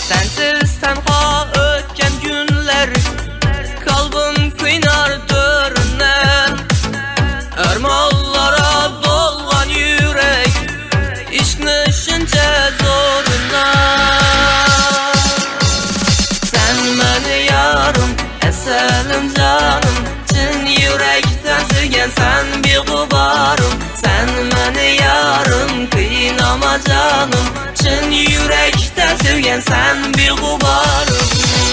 Sensiz tenha ötken günler, kalbim kıynar döründen. Ermallara dolgan yürek, işkni şince zorundan. Sen meni yarım, eselim canım, çin yürekten sevgen sen bir gubarım. Sen meni yarım, kıynama canım, çin yürekten sevgen sen bir gubarım.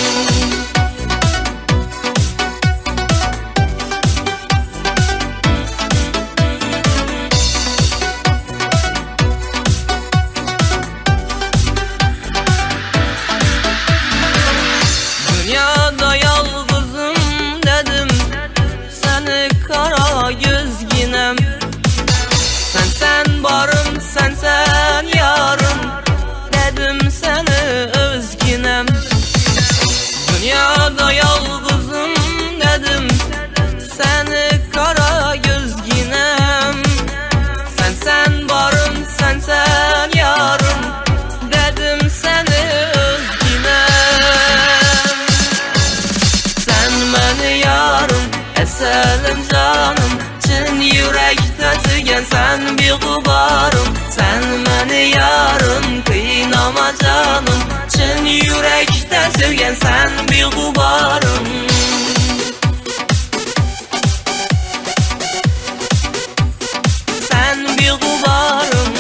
Dünyada yalnızım dedim, seni kara gözginem. Sen barım, sen yarım, dedim seni özginem. Dünyada yalnızım dedim, seni kara gözginem. Sen barım, sen yarım, dedim seni özginem. Sen meni yarım, eselim canım, çin yürekten sevgen sen bir gubarım. Sen meni yarım, kıynama canım, çin yürekten sevgen sen bir gubarım. Sen bir gubarım.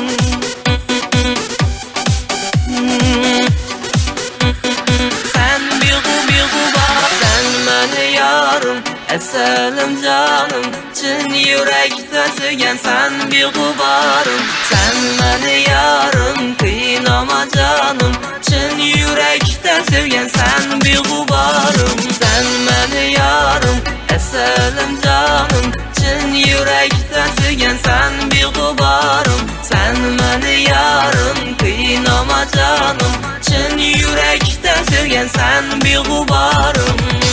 Sen bir gubar. Sen meni yarım, eselim canım, çin yürekten sevgen sen bir gubarım. Sen meni yarım, kıynama canım, çin yürekten sevgen sen bir gubarım. Sen meni yarım, eselim canım, çin yürekten sevgen sen bir gubarım. Sen meni yarım, kıynama canım, çin yürekten sevgen sen bir gubarım.